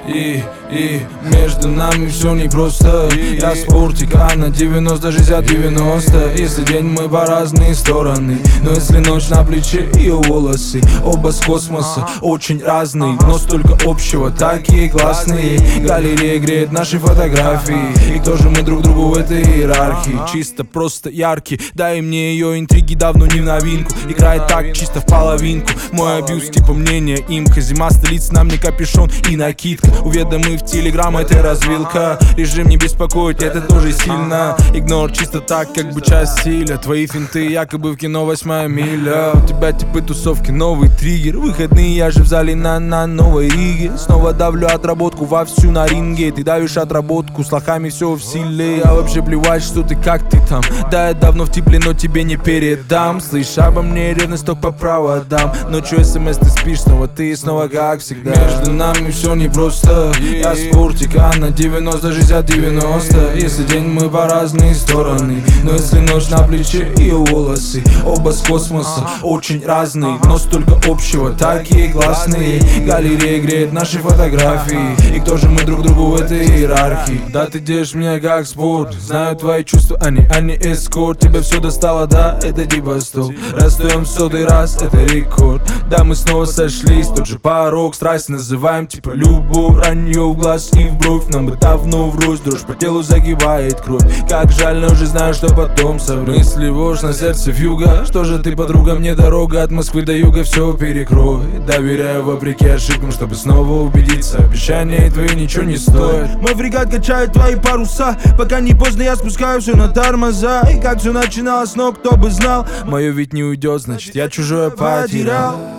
И между нами все непросто. Я спортик, а на 90-60-90. Если день мы по разные стороны, но если ночь на плече ее волосы. Оба с космоса, очень разные, но столько общего, такие классные. Галерея греет наши фотографии, и кто же мы друг другу в этой иерархии? Чисто просто яркий, дай мне ее интриги, давно не в новинку. Играет так чисто в половинку. Мой абьюз типа мнения имка. Зима, столица, на мне капюшон и накидка. Уведомы в телеграм, это развилка. Режим не беспокоит, это тоже сильно. Игнор чисто так, как бы часть стиля. Твои финты якобы в кино 8 миля. У тебя типы тусовки, новый триггер. Выходные, я же в зале на Новой Риге. Снова давлю отработку вовсю на ринге. Ты давишь отработку, с лохами все в силе. А вообще плевать, что ты, как ты там. Да, я давно в тепле, но тебе не передам. Слышь, обо мне ревность только по проводам. Ночью смс ты спишь, снова ты, снова как всегда. Между нами все непросто. Я спортик, а на 90-60-90. Если день мы по разные стороны, но если ночь на плече ее волосы. Оба с космоса, очень разные, но столько общего, такие классные. Галерея греет наши фотографии, и кто же мы друг другу в этой иерархии? Да, ты держишь меня как спорт. Знаю твои чувства, а не эскорт. Тебя все достало, да, это типа стоп. Расстаем в 100-й раз, это рекорд. Да, мы снова сошлись, тот же порог. Страсть называем типа любовь. Ранье в глаз и в бровь, нам бы давно врозь. Дрожь по телу загибает кровь. Как жаль, но уже знаю, что потом совру. Мысли вождь на сердце вьюга. Что же ты, подруга, мне дорога от Москвы до юга все перекроет. Доверяю вопреки ошибкам, чтобы снова убедиться. Обещания твои ничего не стоят. Мой фрегат качает твои паруса. Пока не поздно, я спускаю все на тормоза. И как все начиналось, но кто бы знал. Мое ведь не уйдет, значит я чужое потерял.